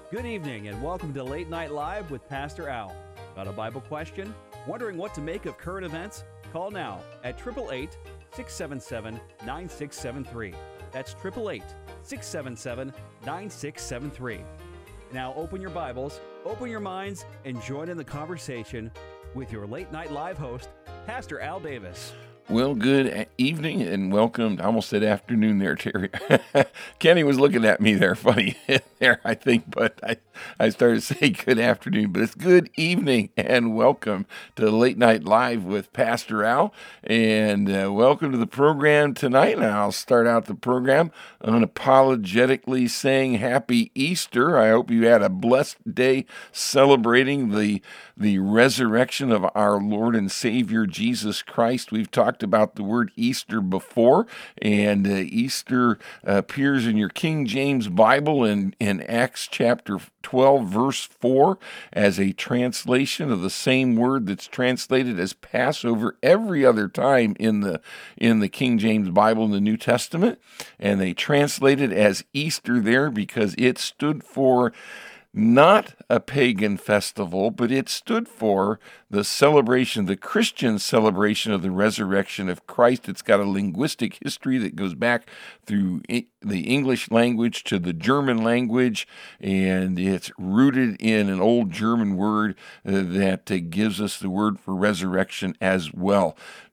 Good evening and welcome to Late Night Live with Pastor Al. Got a Bible question? Wondering what to make of current events? Call now at 888-677-9673. That's 888-677-9673. Now open your Bibles, open your minds, and join in the conversation with your Late Night Live host, Pastor Al Davis. Well, good evening and welcome. I almost said afternoon there, Terry. Kenny was looking at me there, funny there, I think, but I started to say good afternoon, but it's good evening and welcome to Late Night Live with Pastor Al, and welcome to the program tonight. And I'll start out the program unapologetically saying Happy Easter. I hope you had a blessed day celebrating the resurrection of our Lord and Savior Jesus Christ. We've talked about the word Easter before, and Easter appears in your King James Bible in Acts chapter 12, verse 4, as a translation of the same word that's translated as Passover every other time in the King James Bible in the New Testament. And they translate it as Easter there because it stood for not a pagan festival, but it stood for the celebration, the Christian celebration of the resurrection of Christ. It's got a linguistic history that goes back through the English language to the German language, and it's rooted in an old German word that gives us the word for resurrection as well.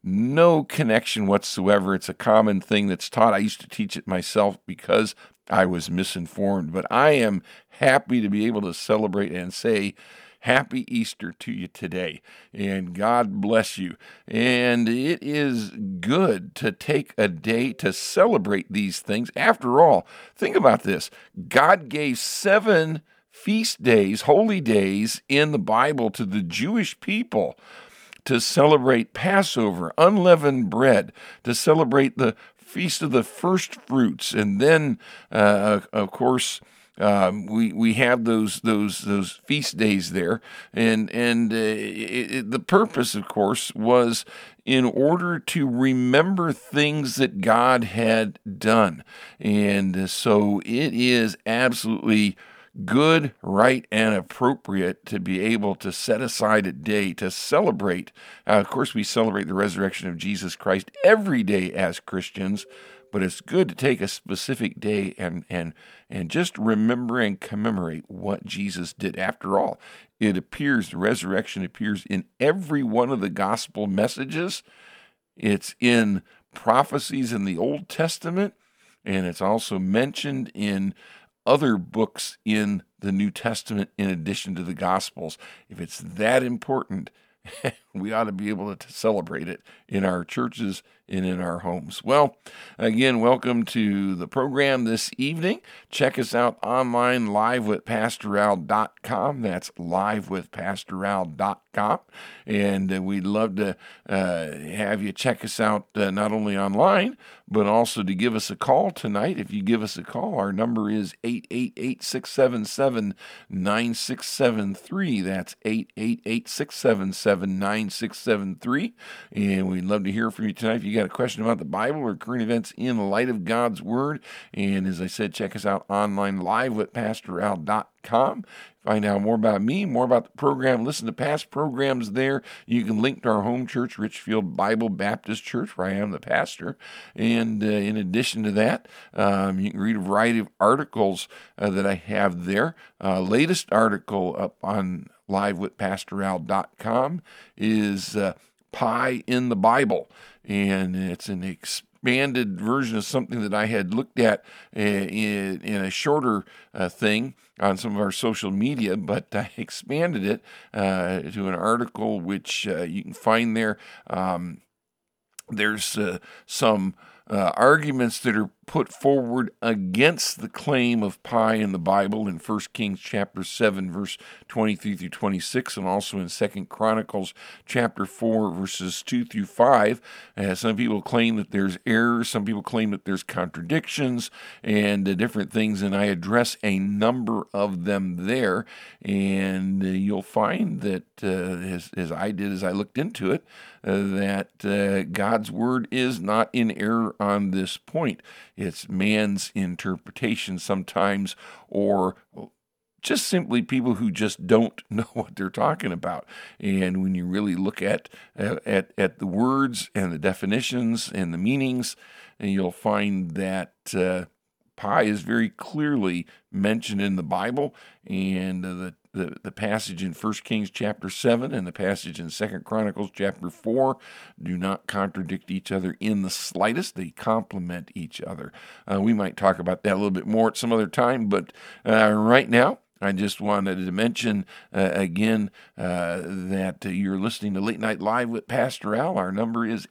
No connection whatsoever. It's a common thing that's taught. I used to teach it myself because I was misinformed, but I am happy to be able to celebrate and say Happy Easter to you today, and God bless you. And it is good to take a day to celebrate these things. After all, think about this. God gave 7 feast days, holy days in the Bible to the Jewish people to celebrate Passover, unleavened bread, to celebrate the Feast of the First Fruits, and then, of course, we have those feast days there, and the purpose, of course, was in order to remember things that God had done, and so it is absolutely good, right, and appropriate to be able to set aside a day to celebrate. Of course, we celebrate the resurrection of Jesus Christ every day as Christians, but it's good to take a specific day and just remember and commemorate what Jesus did. After all, the resurrection appears in every one of the gospel messages. It's in prophecies in the Old Testament, and it's also mentioned in other books in the New Testament in addition to the Gospels. If it's that important, we ought to be able to celebrate it in our churches and in our homes. Well, again, welcome to the program this evening. Check us out online, livewithpastoral.com. That's livewithpastoral.com. And we'd love to have you check us out not only online, but also to give us a call tonight. If you give us a call, our number is 888-677-9673. That's 888-677-9673. And we'd love to hear from you tonight if you got a question about the Bible or current events in the light of God's Word. And as I said, check us out online, livewithpastoral.com. Find out more about me, more about the program, listen to past programs there. You can link to our home church, Richfield Bible Baptist Church, where I am the pastor. And in addition to that, you can read a variety of articles that I have there. Latest article up on livewithpastoral.com is Pie in the Bible. And it's an expanded version of something that I had looked at in a shorter thing on some of our social media, but I expanded it to an article which you can find there. There's some arguments that are put forward against the claim of pie in the Bible in 1 Kings chapter 7, verse 23 through 26, and also in 2 Chronicles chapter 4, verses 2 through 5. Some people claim that there's errors, some people claim that there's contradictions, and different things, and I address a number of them there, and you'll find that, as I did as I looked into it, that God's Word is not in error on this point. It's man's interpretation sometimes, or just simply people who just don't know what they're talking about. And when you really look at the words and the definitions and the meanings, and you'll find that pie is very clearly mentioned in the Bible, and the passage in 1 Kings chapter 7 and the passage in 2 Chronicles chapter 4 do not contradict each other in the slightest. They complement each other. We might talk about that a little bit more at some other time, but right now, I just wanted to mention again that you're listening to Late Night Live with Pastor Al. Our number is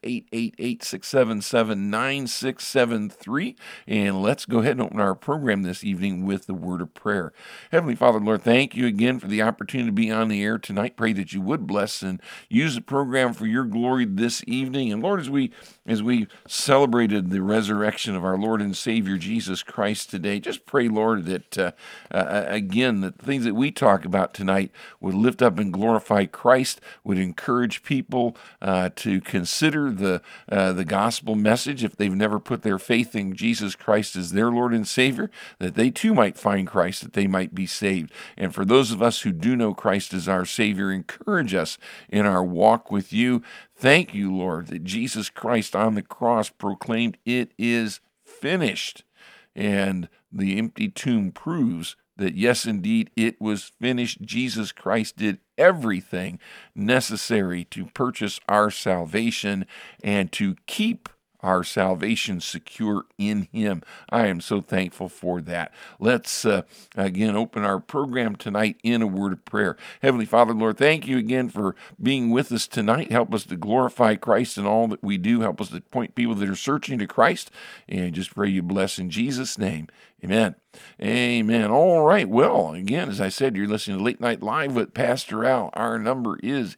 888-677-9673. And let's go ahead and open our program this evening with the word of prayer. Heavenly Father, Lord, thank you again for the opportunity to be on the air tonight. Pray that you would bless and use the program for your glory this evening. And Lord, as we celebrated the resurrection of our Lord and Savior Jesus Christ today, just pray, Lord, that again, the things that we talk about tonight would lift up and glorify Christ, would encourage people to consider the gospel message if they've never put their faith in Jesus Christ as their Lord and Savior, that they too might find Christ, that they might be saved. And for those of us who do know Christ as our Savior, encourage us in our walk with you. Thank you, Lord, that Jesus Christ on the cross proclaimed, "It is finished." And the empty tomb proves that, yes, indeed, it was finished. Jesus Christ did everything necessary to purchase our salvation and to keep our salvation secure in Him. I am so thankful for that. Let's again open our program tonight in a word of prayer. Heavenly Father, Lord, thank you again for being with us tonight. Help us to glorify Christ in all that we do. Help us to point people that are searching to Christ. And just pray you bless in Jesus' name. Amen. Amen. All right. Well, again, as I said, you're listening to Late Night Live with Pastor Al. Our number is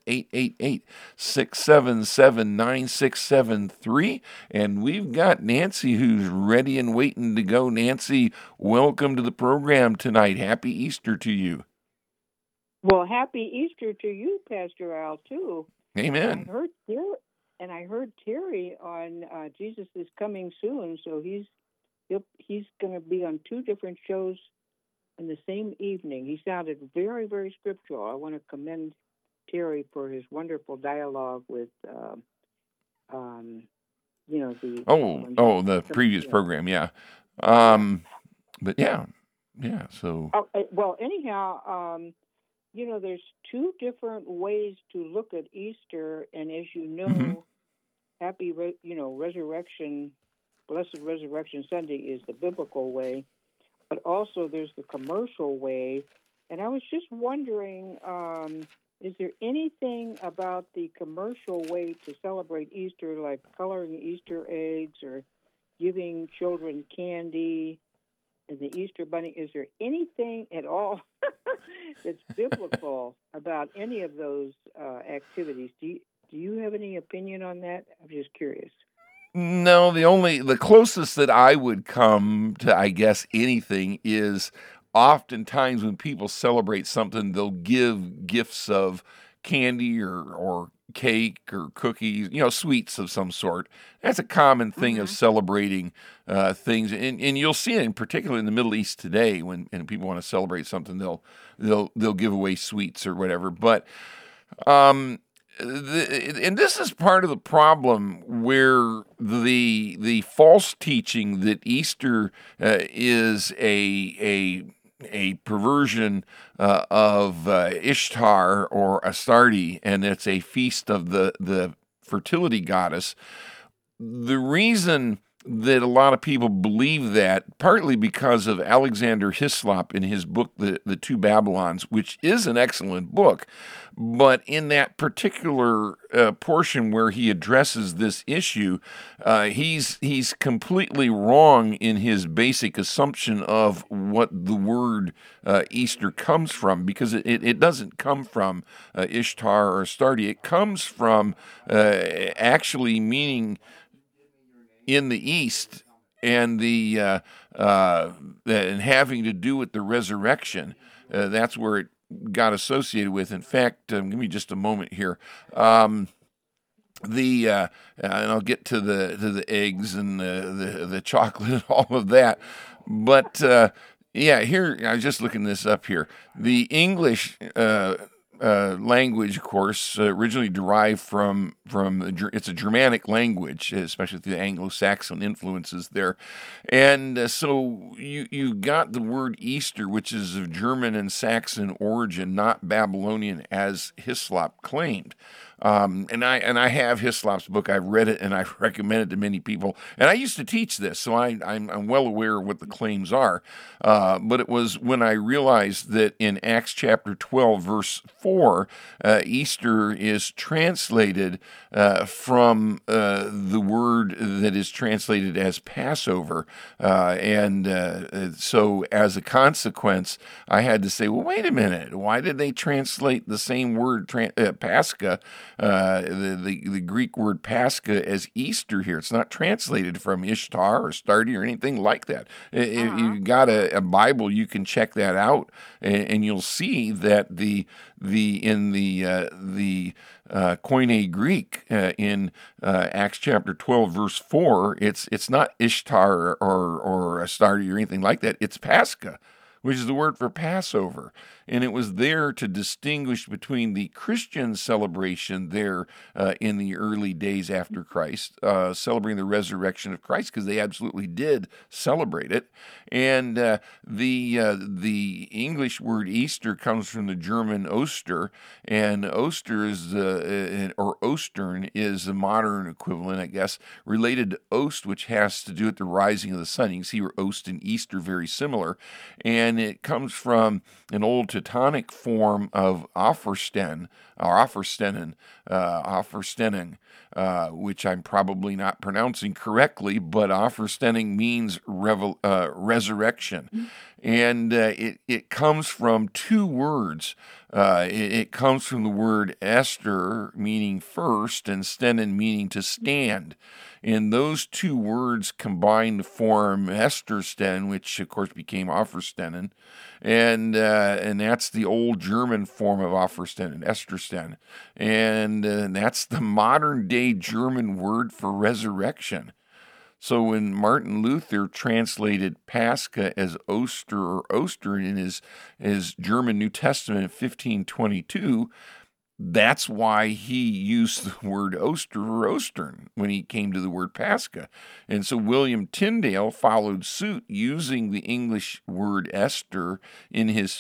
888-677-9673. And we've got Nancy who's ready and waiting to go. Nancy, welcome to the program tonight. Happy Easter to you. Well, happy Easter to you, Pastor Al, too. Amen. I heard Terry on Jesus is Coming Soon, so he's going to be on two different shows in the same evening. He sounded very, very scriptural. I want to commend Terry for his wonderful dialogue with, the previous program, yeah. But yeah. So. Well, anyhow, there's two different ways to look at Easter, and as you know, happy, resurrection. Blessed Resurrection Sunday is the biblical way, but also there's the commercial way. And I was just wondering, is there anything about the commercial way to celebrate Easter, like coloring Easter eggs or giving children candy and the Easter bunny? Is there anything at all that's biblical about any of those activities? Do you have any opinion on that? I'm just curious. No, the closest that I would come to, I guess, anything is oftentimes when people celebrate something, they'll give gifts of candy or cake or cookies, sweets of some sort. That's a common thing of celebrating things, and you'll see it in particular in the Middle East today when people want to celebrate something, they'll give away sweets or whatever. But and this is part of the problem where the false teaching that Easter is a perversion of Ishtar or Astarte, and it's a feast of the fertility goddess. The reason that a lot of people believe that, partly because of Alexander Hislop in his book, The Two Babylons, which is an excellent book, but in that particular portion where he addresses this issue, he's completely wrong in his basic assumption of what the word Easter comes from, because it doesn't come from Ishtar or Astarte. It comes from actually meaning in the East, and and having to do with the resurrection. That's where it got associated with. In fact, give me just a moment here. And I'll get to the eggs and the chocolate and all of that. But Yeah, here, I was just looking this up here. The English language, of course, originally derived it's a Germanic language, especially the Anglo-Saxon influences there, and so you got the word Easter, which is of German and Saxon origin, not Babylonian, as Hislop claimed. And I have Hislop's book. I've read it and I've recommended it to many people. And I used to teach this, so I'm well aware of what the claims are. But it was when I realized that in Acts chapter 12, verse 4, Easter is translated from the word that is translated as Passover. So as a consequence, I had to say, well, wait a minute. Why did they translate the same word, Pascha, the Greek word Pascha, as Easter here? It's not translated from Ishtar or Astarte or anything like that. If you got a Bible, you can check that out, and you'll see that in the Koine Greek in Acts chapter 12 verse 4, it's not Ishtar or Astarte or anything like that. It's Pascha, which is the word for Passover. And it was there to distinguish between the Christian celebration there in the early days after Christ, celebrating the resurrection of Christ, because they absolutely did celebrate it. And the English word Easter comes from the German Oster, and Oster is or Ostern is the modern equivalent, I guess, related to Ost, which has to do with the rising of the sun. You can see where Ost and Easter are very similar, and it comes from an old Teutonic form of Offersten, or Offerstening, which I'm probably not pronouncing correctly, but Offerstening means resurrection. And it comes from two words. It comes from the word Esther, meaning first, and Stenen, meaning to stand. And those two words combined to form Estersten, which of course became Offerstenen, and that's the old German form of Offerstenen, Estersten, and that's the modern day German word for resurrection. So when Martin Luther translated Pascha as Oster or Ostern in his German New Testament in 1522, that's why he used the word Oster or Ostern when he came to the word Pascha. And so William Tyndale followed suit using the English word Esther in his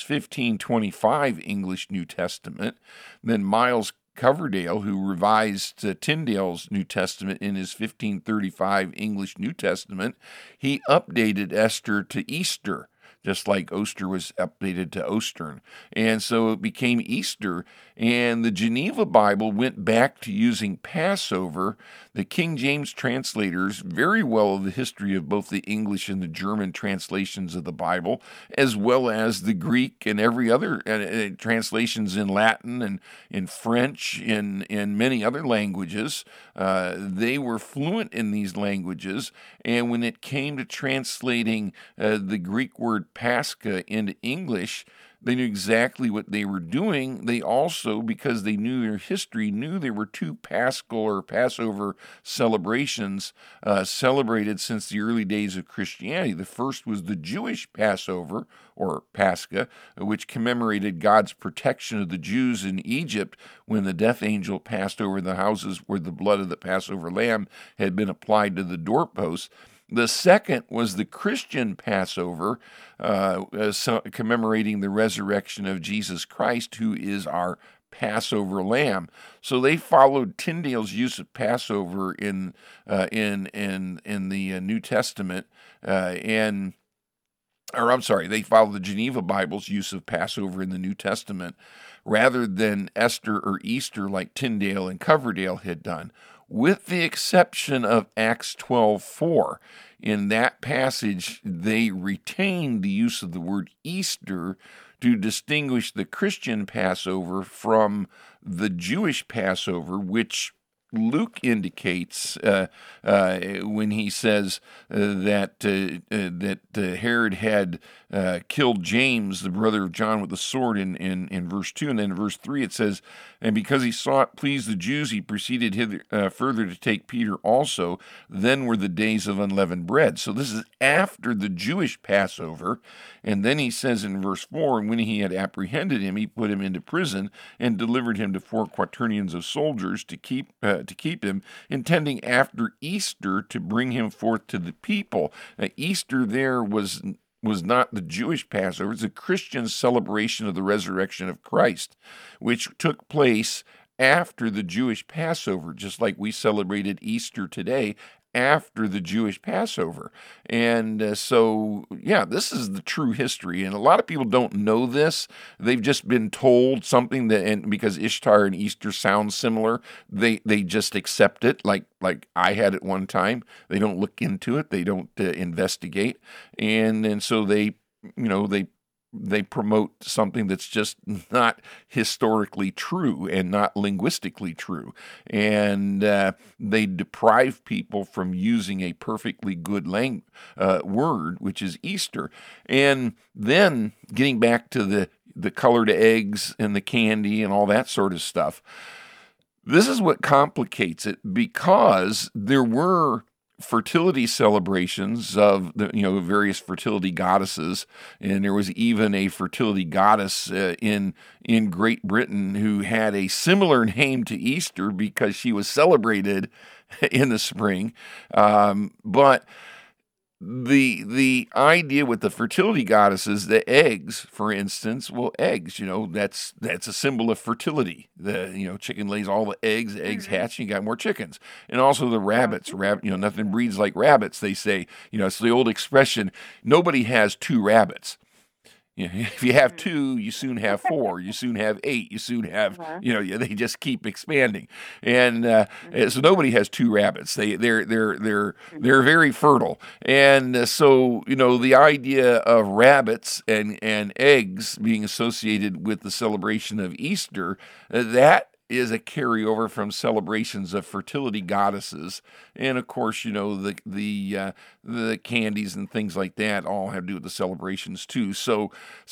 1525 English New Testament. Then Miles Coverdale, who revised Tyndale's New Testament in his 1535 English New Testament, he updated Esther to Easter, just like Oster was updated to Ostern. And so it became Easter, and the Geneva Bible went back to using Passover. The King James translators very well the history of both the English and the German translations of the Bible, as well as the Greek and every other translations in Latin and in French, in many other languages. They were fluent in these languages, and when it came to translating the Greek word Pascha into English, they knew exactly what they were doing. They also, because they knew their history, knew there were two Paschal or Passover celebrations celebrated since the early days of Christianity. The first was the Jewish Passover, or Pascha, which commemorated God's protection of the Jews in Egypt when the death angel passed over the houses where the blood of the Passover lamb had been applied to the doorposts. The second was the Christian Passover, commemorating the resurrection of Jesus Christ, who is our Passover lamb. So they followed Tyndale's use of Passover in the New Testament, they followed the Geneva Bible's use of Passover in the New Testament, rather than Esther or Easter like Tyndale and Coverdale had done, with the exception of Acts 12:4. In that passage, they retained the use of the word Easter to distinguish the Christian Passover from the Jewish Passover, which Luke indicates when he says that Herod had killed James, the brother of John, with a sword in verse 2. And then in verse 3 it says, and because he sought please the Jews, he proceeded further to take Peter also. Then were the days of unleavened bread. So this is after the Jewish Passover. And then he says in verse 4, and when he had apprehended him, he put him into prison and delivered him to 4 quaternions of soldiers to keep him, intending after Easter to bring him forth to the people. Now, Easter there was not the Jewish Passover. It's a Christian celebration of the resurrection of Christ, which took place after the Jewish Passover, just like we celebrated Easter today after the Jewish Passover. And so, this is the true history. And a lot of people don't know this. They've just been told something and because Ishtar and Easter sound similar, they just accept it like I had at one time. They don't look into it. They don't investigate. And so they promote something that's just not historically true and not linguistically true. And they deprive people from using a perfectly good word, which is Easter. And then getting back to the colored eggs and the candy and all that sort of stuff, this is what complicates it, because there were fertility celebrations of the various fertility goddesses, and there was even a fertility goddess in Great Britain who had a similar name to Easter because she was celebrated in the spring. But the idea with the fertility goddesses, the eggs, for instance, eggs, that's a symbol of fertility. The chicken lays all the eggs hatch, and you got more chickens. And also the rabbits, nothing breeds like rabbits. They say, it's the old expression, nobody has 2 rabbits. If you have 2, you soon have 4. You soon have 8. You soon have, they just keep expanding, and so nobody has 2 rabbits. They're very fertile, and so the idea of rabbits and eggs being associated with the celebration of Easter, that is a carryover from celebrations of fertility goddesses, and of course, the candies and things like that all have to do with the celebrations too. So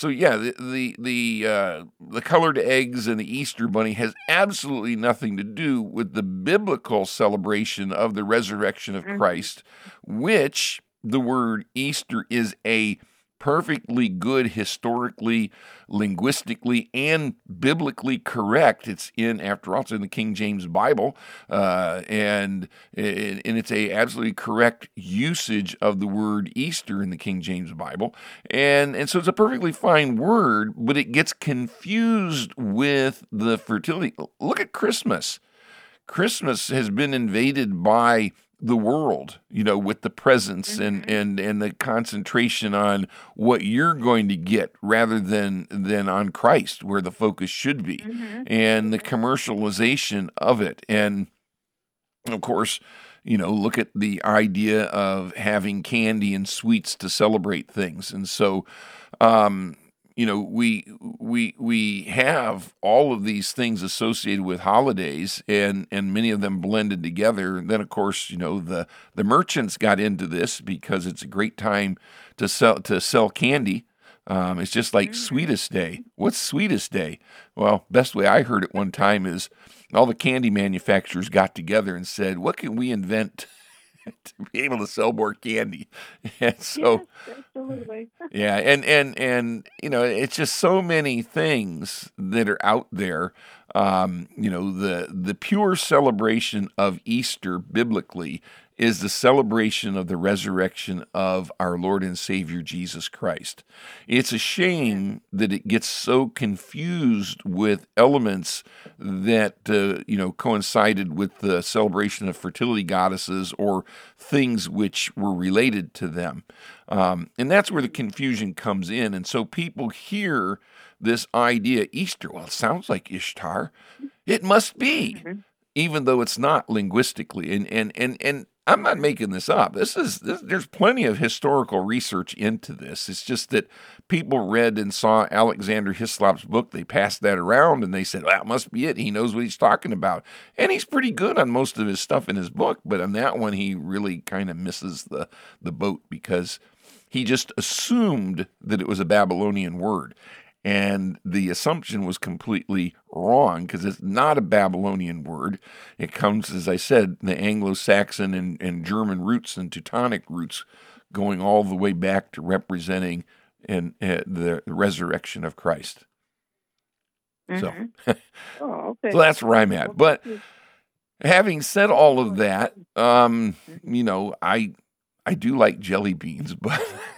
the colored eggs and the Easter bunny has absolutely nothing to do with the biblical celebration of the resurrection of Christ, which the word Easter is a perfectly good, historically, linguistically, and biblically correct. It's in the King James Bible, and it's a absolutely correct usage of the word Easter in the King James Bible, and so it's a perfectly fine word, but it gets confused with the fertility. Look at Christmas. Christmas has been invaded by the world, with the presents and the concentration on what you're going to get rather than on Christ, where the focus should be, and the commercialization of it. And of course, look at the idea of having candy and sweets to celebrate things. And so, we have all of these things associated with holidays, and many of them blended together. And then, of course, the merchants got into this because it's a great time to sell candy. It's just like Sweetest Day. What's Sweetest Day? Well, best way I heard it one time is all the candy manufacturers got together and said, "What can we invent to be able to sell more candy?" And so, yes, absolutely. yeah, and it's just so many things that are out there. The pure celebration of Easter biblically is the celebration of the resurrection of our Lord and Savior Jesus Christ. It's a shame that it gets so confused with elements that coincided with the celebration of fertility goddesses or things which were related to them. And that's where the confusion comes in. And so people hear this idea, Easter, well, it sounds like Ishtar. It must be. Even though it's not linguistically. And I'm not making this up. There's plenty of historical research into this. It's just that people read and saw Alexander Hislop's book. They passed that around and they said, well, that must be it. He knows what he's talking about. And he's pretty good on most of his stuff in his book. But on that one, he really kind of misses the boat because he just assumed that it was a Babylonian word. And the assumption was completely wrong because it's not a Babylonian word. It comes, as I said, the Anglo-Saxon and German roots and Teutonic roots going all the way back to representing the resurrection of Christ. Mm-hmm. So, okay. So that's where I'm at. But having said all of that, you know, I do like jelly beans, but...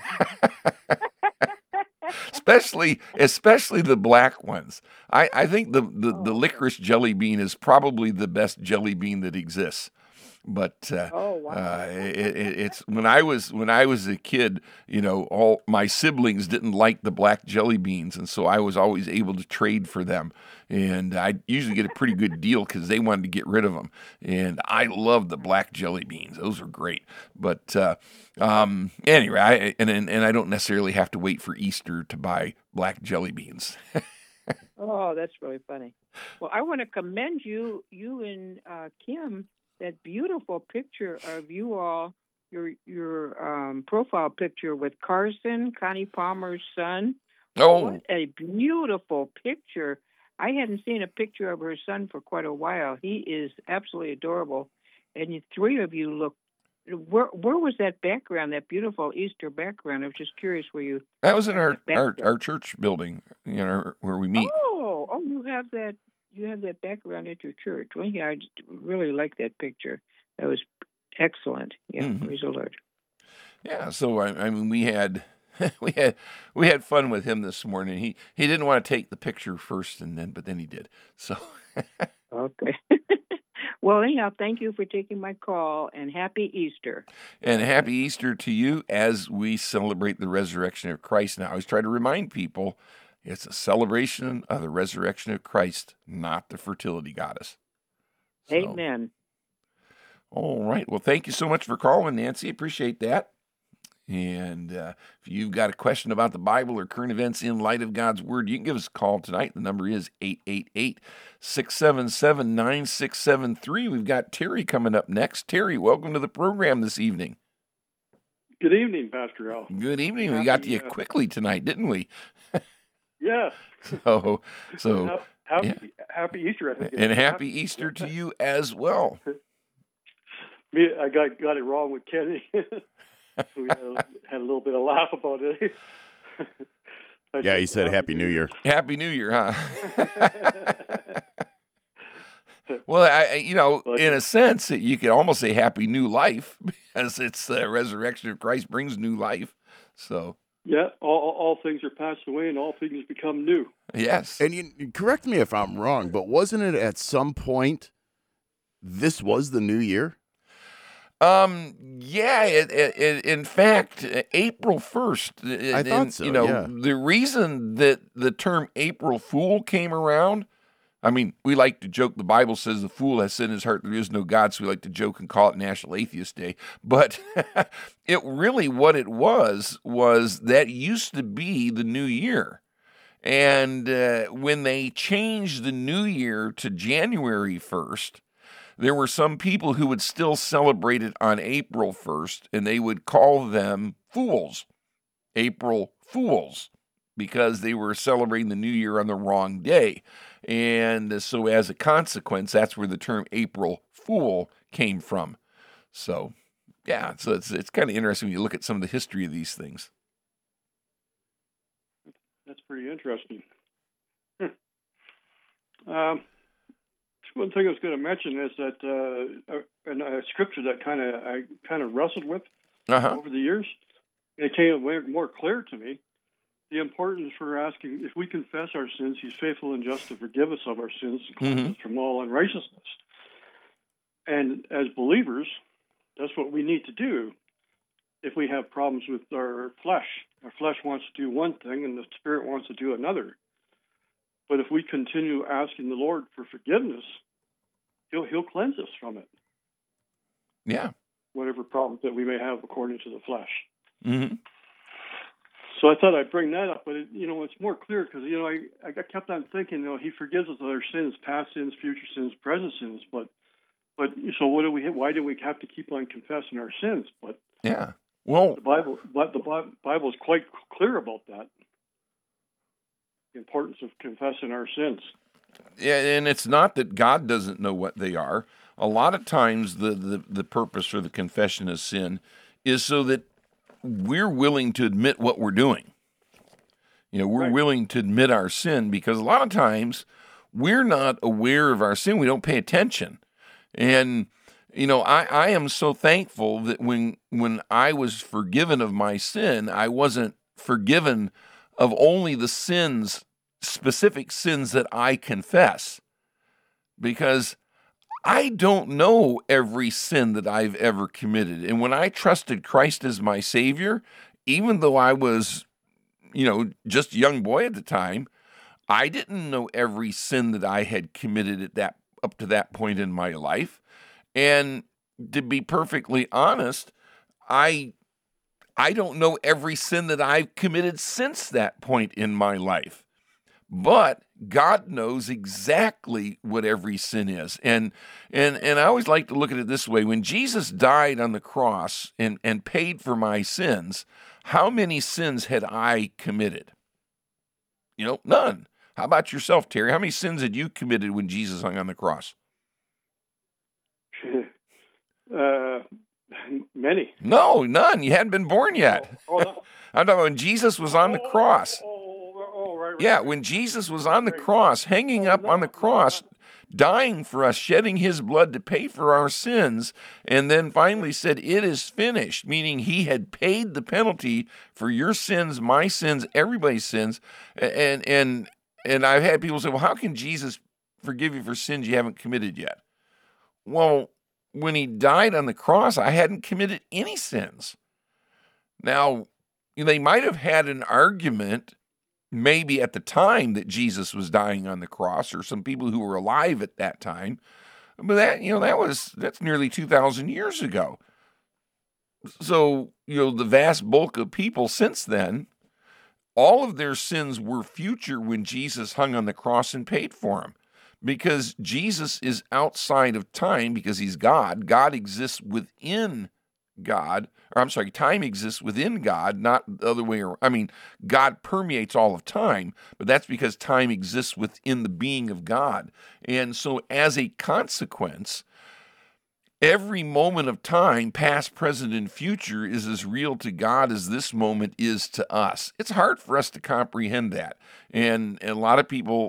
especially the black ones. I think the licorice jelly bean is probably the best jelly bean that exists. But it's when I was a kid, you know, all my siblings didn't like the black jelly beans, and so I was always able to trade for them, and I usually get a pretty good deal because they wanted to get rid of them, and I love the black jelly beans; those are great. But anyway, I don't necessarily have to wait for Easter to buy black jelly beans. Oh, that's really funny. Well, I want to commend you and Kim. That beautiful picture of you all, your profile picture with Carson, Connie Palmer's son. Oh, what a beautiful picture! I hadn't seen a picture of her son for quite a while. He is absolutely adorable, and you three of you look. Where was that background? That beautiful Easter background. I was just curious where you. That was in our church building, you know, where we meet. Oh, you have that. You have that background at your church. Well, yeah, I just really like that picture. That was excellent. Yeah, Praise the Lord. Yeah, so I mean, we had fun with him this morning. He didn't want to take the picture first, but then he did. So okay. Well, anyhow, thank you for taking my call, and happy Easter. And happy Easter to you as we celebrate the resurrection of Christ. Now, I always try to remind people. It's a celebration of the resurrection of Christ, not the fertility goddess. So, amen. All right. Well, thank you so much for calling, Nancy. Appreciate that. And if you've got a question about the Bible or current events in light of God's Word, you can give us a call tonight. The number is 888-677-9673. We've got Terry coming up next. Terry, welcome to the program this evening. Good evening, Pastor Al. Good evening. We got to you quickly tonight, didn't we? Yes. So happy Easter, I think. And happy Easter to you as well. I got it wrong with Kenny. We had a little bit of laugh about it. Yeah, he said Happy New Year. Happy New Year, huh? Well, in a sense, you could almost say Happy New Life because it's the resurrection of Christ brings new life. So. Yeah, all things are passed away and all things become new. Yes. And you correct me if I'm wrong, but wasn't it at some point this was the new year? Yeah, in fact, April 1st. I thought so, yeah. The reason that the term April Fool came around, I mean, we like to joke, the Bible says the fool has said in his heart there is no God, so we like to joke and call it National Atheist Day. But it really, what it was that used to be the new year. And when they changed the new year to January 1st, there were some people who would still celebrate it on April 1st, and they would call them fools, April Fools, because they were celebrating the new year on the wrong day. And so as a consequence, that's where the term April Fool came from. So, yeah, so it's kind of interesting when you look at some of the history of these things. That's pretty interesting. One thing I was going to mention is that a scripture that I kind of wrestled with over the years, it came more clear to me. The importance for asking, if we confess our sins, He's faithful and just to forgive us of our sins and cleanse us from all unrighteousness. And as believers, that's what we need to do if we have problems with our flesh. Our flesh wants to do one thing and the Spirit wants to do another. But if we continue asking the Lord for forgiveness, He'll cleanse us from it. Yeah. whatever problems that we may have according to the flesh. Mm-hmm. So I thought I'd bring that up, but it's more clear because I kept on thinking, He forgives us of our sins, past sins, future sins, present sins. But so what do we? Why do we have to keep on confessing our sins? But yeah, well, the Bible is quite clear about that. The importance of confessing our sins. Yeah, and it's not that God doesn't know what they are. A lot of times, the purpose for the confession of sin is so that we're willing to admit what we're doing. We're Right. willing to admit our sin, because a lot of times we're not aware of our sin. We don't pay attention. And, I am so thankful that when I was forgiven of my sin, I wasn't forgiven of only the specific sins that I confess. Because I don't know every sin that I've ever committed. And when I trusted Christ as my Savior, even though I was, just a young boy at the time, I didn't know every sin that I had committed up to that point in my life. And to be perfectly honest, I don't know every sin that I've committed since that point in my life. But God knows exactly what every sin is. And I always like to look at it this way. When Jesus died on the cross and paid for my sins, how many sins had I committed? None. How about yourself, Terry? How many sins had you committed when Jesus hung on the cross? Many. No, none. You hadn't been born yet. No. I'm talking about when Jesus was on the cross. Right. Yeah, when Jesus was on the cross, hanging up on the cross, dying for us, shedding his blood to pay for our sins, and then finally said, "It is finished," meaning he had paid the penalty for your sins, my sins, everybody's sins. And I've had people say, "Well, how can Jesus forgive you for sins you haven't committed yet?" Well, when he died on the cross, I hadn't committed any sins. Now, they might have had an argument maybe at the time that Jesus was dying on the cross, or some people who were alive at that time, but that's nearly 2,000 years ago. So, the vast bulk of people since then, all of their sins were future when Jesus hung on the cross and paid for them. Because Jesus is outside of time, because he's God. God exists within God. Time exists within God, not the other way around. God permeates all of time, but that's because time exists within the being of God. And so as a consequence, every moment of time, past, present, and future, is as real to God as this moment is to us. It's hard for us to comprehend that. And a lot of people,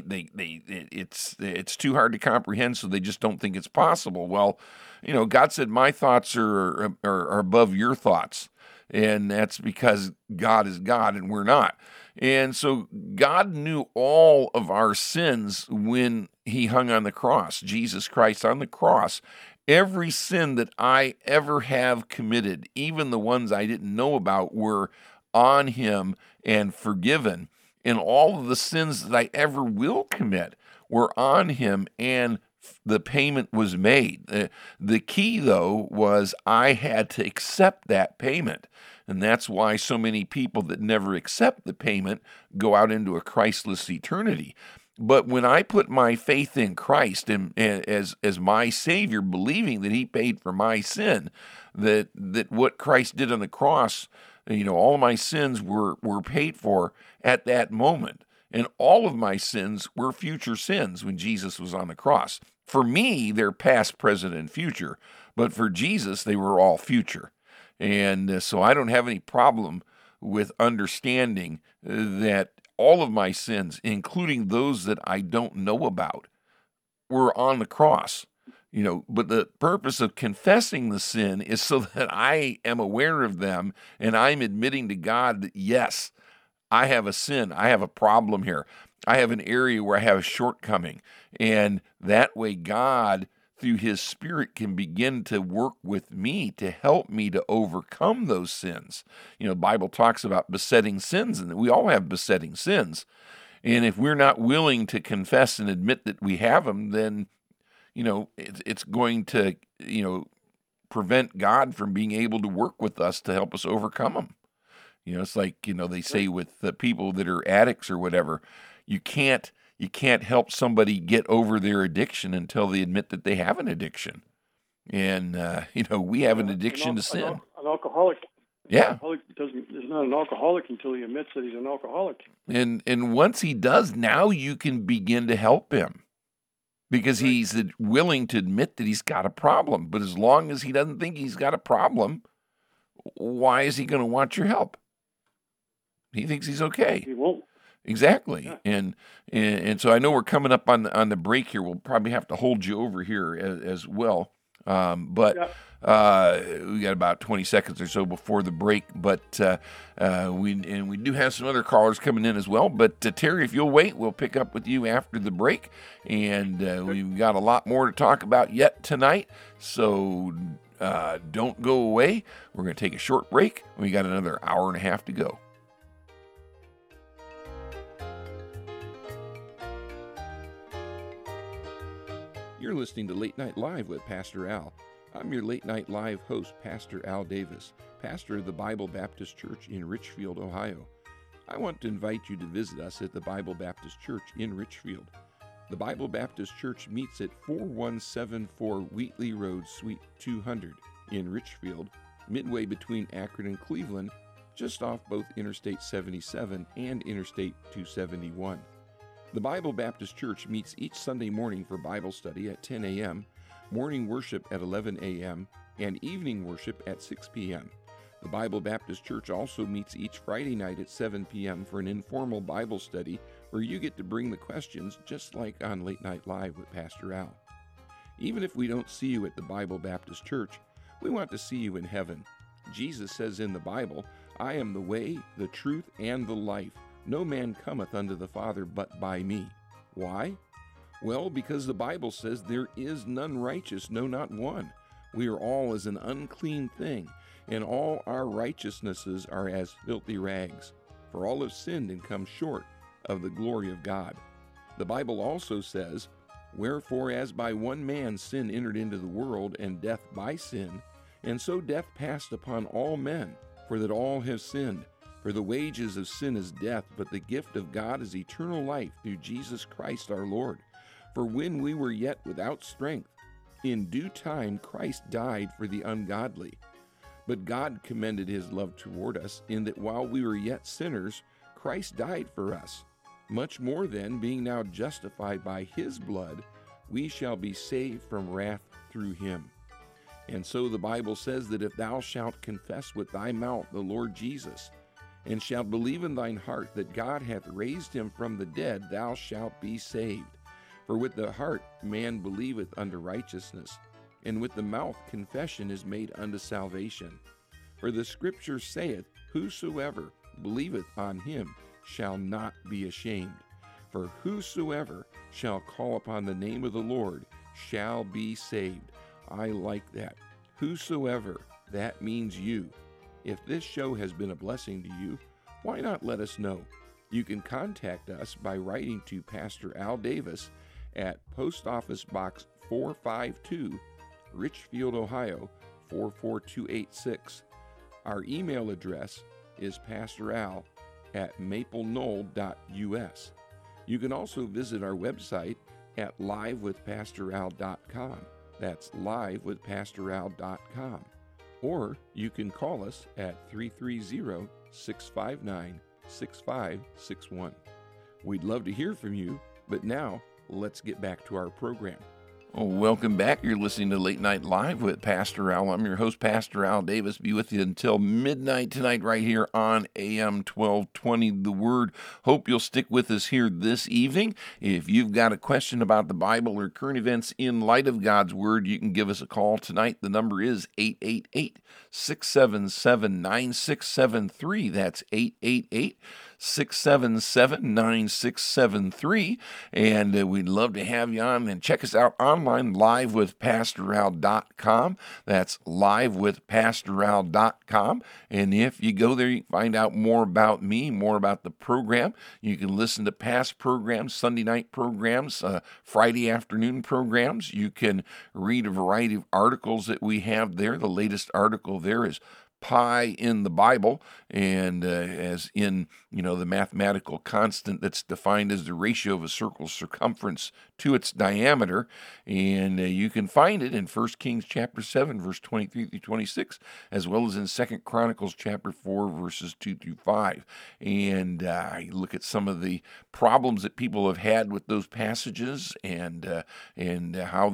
it's too hard to comprehend, so they just don't think it's possible. Well, God said, "My thoughts are above your thoughts." And that's because God is God and we're not. And so God knew all of our sins when he hung on the cross, Jesus Christ on the cross. Every sin that I ever have committed, even the ones I didn't know about, were on him and forgiven. And all of the sins that I ever will commit were on him, and the payment was made. The key, though, was I had to accept that payment. And that's why so many people that never accept the payment go out into a Christless eternity. But when I put my faith in Christ and as my Savior, believing that he paid for my sin, that what Christ did on the cross, all of my sins were paid for at that moment. And all of my sins were future sins when Jesus was on the cross. For me, they're past, present, and future. But for Jesus, they were all future. And so I don't have any problem with understanding that all of my sins, including those that I don't know about, were on the cross. But the purpose of confessing the sin is so that I am aware of them and I'm admitting to God that, yes, I have a sin. I have a problem here. I have an area where I have a shortcoming. And that way God, through his Spirit, can begin to work with me to help me to overcome those sins. The Bible talks about besetting sins, and we all have besetting sins. And if we're not willing to confess and admit that we have them, then, it's going to, prevent God from being able to work with us to help us overcome them. It's like, they say with the people that are addicts or whatever, you can't help somebody get over their addiction until they admit that they have an addiction. And, we have an addiction to sin. An alcoholic. Yeah. He's not an alcoholic until he admits that he's an alcoholic. And once he does, now you can begin to help him because he's willing to admit that he's got a problem. But as long as he doesn't think he's got a problem, why is he going to want your help? He thinks he's okay. He won't. Exactly. Yeah. And so I know we're coming up on the break here. We'll probably have to hold you over here as well. But we got about 20 seconds or so before the break. But we do have some other callers coming in as well. But Terry, if you'll wait, we'll pick up with you after the break. And we've got a lot more to talk about yet tonight. So don't go away. We're going to take a short break. We got another hour and a half to go. You're listening to Late Night Live with Pastor Al. I'm your Late Night Live host, Pastor Al Davis, pastor of the Bible Baptist Church in Richfield, Ohio. I want to invite you to visit us at the Bible Baptist Church in Richfield. The Bible Baptist Church meets at 4174 Wheatley Road, Suite 200 in Richfield, midway between Akron and Cleveland, just off both Interstate 77 and Interstate 271. The Bible Baptist Church meets each Sunday morning for Bible study at 10 a.m., morning worship at 11 a.m., and evening worship at 6 p.m. The Bible Baptist Church also meets each Friday night at 7 p.m. for an informal Bible study where you get to bring the questions just like on Late Night Live with Pastor Al. Even if we don't see you at the Bible Baptist Church, we want to see you in heaven. Jesus says in the Bible, "I am the way, the truth, and the life. No man cometh unto the Father but by me." Why? Well, because the Bible says there is none righteous, no, not one. We are all as an unclean thing, and all our righteousnesses are as filthy rags. For all have sinned and come short of the glory of God. The Bible also says, "Wherefore as by one man sin entered into the world, and death by sin, and so death passed upon all men, for that all have sinned. For the wages of sin is death, but the gift of God is eternal life through Jesus Christ our Lord. For when we were yet without strength, in due time Christ died for the ungodly. But God commended his love toward us, in that while we were yet sinners, Christ died for us. Much more then, being now justified by his blood, we shall be saved from wrath through him. And so the Bible says that if thou shalt confess with thy mouth the Lord Jesus, and shalt believe in thine heart that God hath raised him from the dead, thou shalt be saved. For with the heart man believeth unto righteousness, and with the mouth confession is made unto salvation. For the Scripture saith, Whosoever believeth on him shall not be ashamed. For whosoever shall call upon the name of the Lord shall be saved." I like that. Whosoever, that means you. If this show has been a blessing to you, why not let us know? You can contact us by writing to Pastor Al Davis at Post Office Box 452, Richfield, Ohio 44286. Our email address is pastoral@mapleknoll.us. You can also visit our website at livewithpastoral.com. That's livewithpastoral.com. Or you can call us at 330-659-6561. We'd love to hear from you, but now let's get back to our program. Well, welcome back. You're listening to Late Night Live with Pastor Al. I'm your host, Pastor Al Davis. Be with you until midnight tonight right here on AM 1220 The Word. Hope you'll stick with us here this evening. If you've got a question about the Bible or current events in light of God's Word, you can give us a call tonight. The number is 888-677-9673. That's 888 888-677-9673. And we'd love to have you on, and check us out online, livewithpastoral.com. That's livewithpastoral.com. And if you go there, you can find out more about me, more about the program. You can listen to past programs, Sunday night programs, Friday afternoon programs. You can read a variety of articles that we have there. The latest article there is pi in the Bible, and as in, the mathematical constant that's defined as the ratio of a circle's circumference to its diameter. And you can find it in 1 Kings chapter 7, verse 23 through 26, as well as in 2 Chronicles chapter 4, verses 2 through 5. And I look at some of the problems that people have had with those passages, and how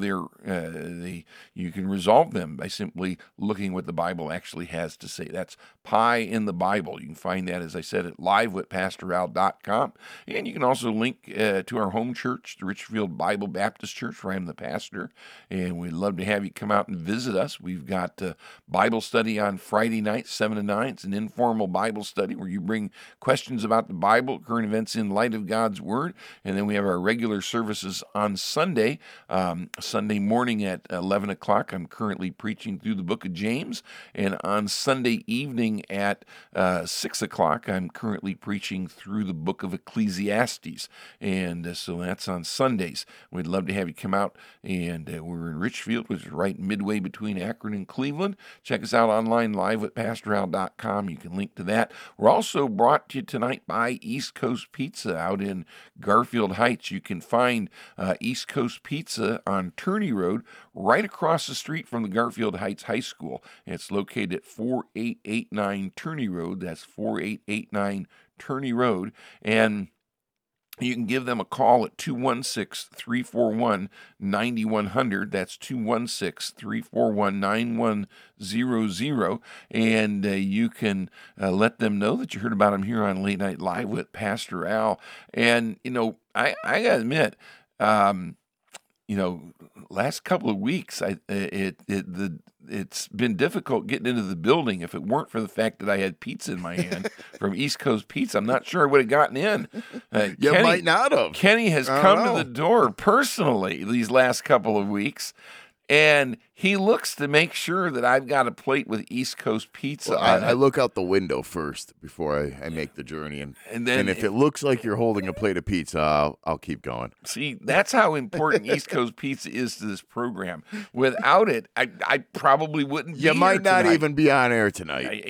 you can resolve them by simply looking what the Bible actually has to say. That's pi in the Bible. You can find that, as I said, at livewithpastoral.com. And you can also link to our home church, the Richfield Bible Baptist Church, where I'm the pastor. And we'd love to have you come out and visit us. We've got Bible study on Friday night, 7 to 9. It's an informal Bible study where you bring questions about the Bible, current events in light of God's Word. And then we have our regular services on Sunday. Sunday morning at 11 o'clock, I'm currently preaching through the book of James. And on Sunday evening at 6 o'clock, I'm currently preaching through the book of Ecclesiastes. And so that's on Sundays. We'd love to have you come out. And we're in Richfield, which is right midway between Akron and Cleveland. Check us out online, livewithpastoral.com. You can link to that. We're also brought to you tonight by East Coast Pizza out in Garfield Heights. You can find East Coast Pizza on Turney Road, right across the street from the Garfield Heights High School. It's located at 4889 Turney Road. That's 4889 Turney Road. And you can give them a call at 216-341-9100. That's 216-341-9100. And you can let them know that you heard about them here on Late Night Live with Pastor Al. And, I got to admit, last couple of weeks, it's been difficult getting into the building. If it weren't for the fact that I had pizza in my hand from East Coast Pizza, I'm not sure I would have gotten in. You might not have. Kenny has come to the door personally these last couple of weeks, and he looks to make sure that I've got a plate with East Coast Pizza. Well, I look out the window first before I make the journey, and if it looks like you're holding a plate of pizza, I'll keep going. See, that's how important East Coast Pizza is to this program. Without it, I probably wouldn't be You might not tonight. even be on air tonight.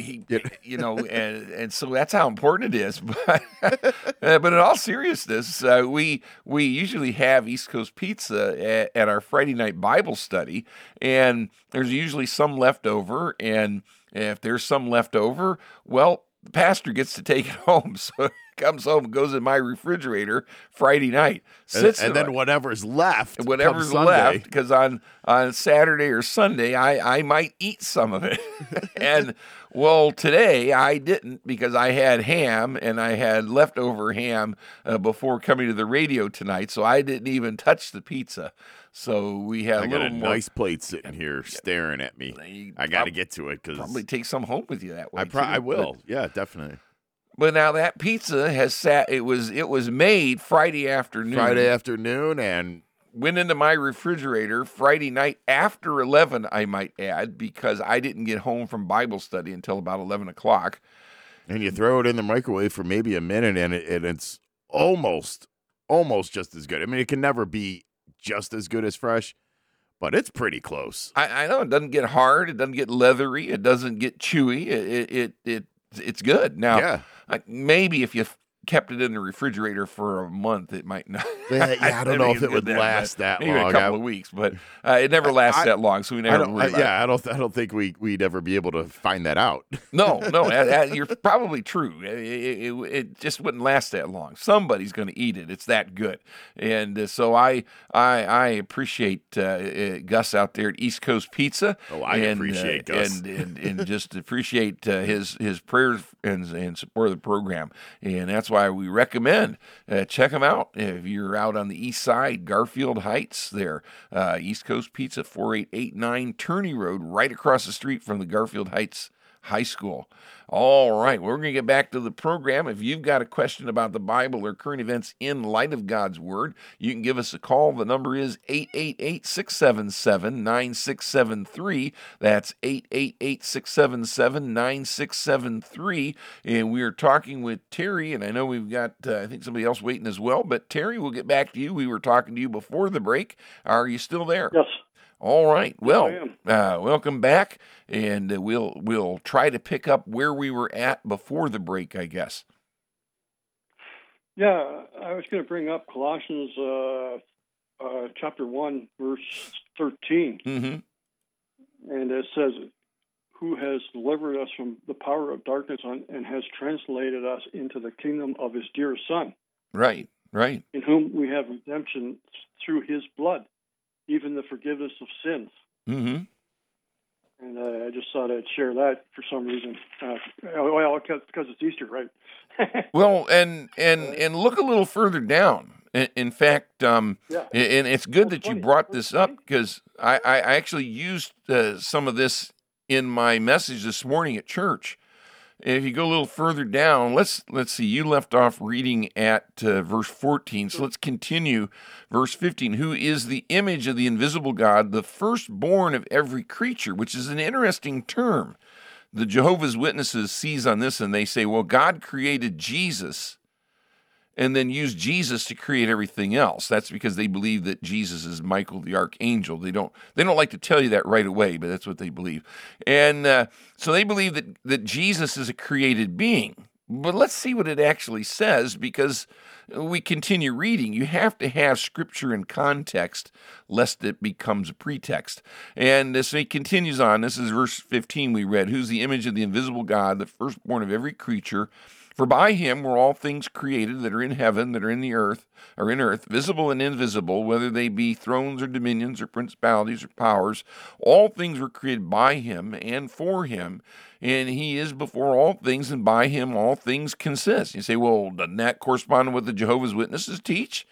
And so that's how important it is. But in all seriousness, we usually have East Coast Pizza at our Friday night Bible study, and there's usually some left over. And if there's some left over, well, the pastor gets to take it home. So it comes home and goes in my refrigerator Friday night. And then whatever's left, because on Saturday or Sunday, I might eat some of it. And, well, today I didn't, because I had ham, and I had leftover ham before coming to the radio tonight, so I didn't even touch the pizza. So we had a nice plate sitting here staring at me. I got to get to it, because probably take some home with you that way. I will. Yeah, definitely. But now that pizza has sat. It was made Friday afternoon, and went into my refrigerator Friday night after 11. I might add, because I didn't get home from Bible study until about 11 o'clock. And you throw it in the microwave for maybe a minute, and it's almost just as good. I mean, it can never be just as good as fresh, but it's pretty close. I know it doesn't get hard, it doesn't get leathery, it doesn't get chewy. It's good. Now, maybe if you kept it in the refrigerator for a month, it might not. I don't know if it would last that long. Maybe a couple of weeks, but it never lasts that long, so we never worry about it. I don't think we'd ever be able to find that out. No, you're probably true. It just wouldn't last that long. Somebody's going to eat it. It's that good. And so I appreciate Gus out there at East Coast Pizza. Oh, I appreciate Gus. And just appreciate his prayers and support of the program. And that's why we recommend check them out if you're out on the east side, Garfield Heights there. East Coast Pizza, 4889 Turney Road, right across the street from the Garfield Heights High School. All right, we're going to get back to the program. If you've got a question about the Bible or current events in light of God's Word, you can give us a call. The number is 888-677-9673. That's 888-677-9673. And we are talking with Terry, and I know we've got, I think, somebody else waiting as well. But Terry, we'll get back to you. We were talking to you before the break. Are you still there? Yes. All right. Well, Yes, I am. Welcome back, and we'll try to pick up where we were at before the break, I guess. Yeah, I was going to bring up Colossians chapter 1, verse 13. Mm-hmm. And it says, who has delivered us from the power of darkness and has translated us into the kingdom of his dear Son. Right. In whom we have redemption through his blood, even the forgiveness of sins. Mm-hmm. And I just thought I'd share that for some reason. Well, because it's Easter, right? Well, and look a little further down. In fact, and it's good that you brought this up, because I actually used some of this in my message this morning at church. And if you go a little further down, let's see, you left off reading at verse 14, so let's continue. Verse 15, who is the image of the invisible God, the firstborn of every creature, which is an interesting term. The Jehovah's Witnesses seize on this and they say, well, God created Jesus and then used Jesus to create everything else. That's because they believe that Jesus is Michael the archangel. They don't like to tell you that right away, but that's what they believe. And so they believe that Jesus is a created being. But let's see what it actually says, because we continue reading. You have to have scripture in context, lest it becomes a pretext. And so he continues on. This is verse 15 we read. Who's the image of the invisible God, the firstborn of every creature? For by him were all things created that are in heaven, that are in the earth, or in earth, visible and invisible, whether they be thrones or dominions or principalities or powers. All things were created by him and for him, and he is before all things, and by him all things consist. You say, well, doesn't that correspond to what the Jehovah's Witnesses teach?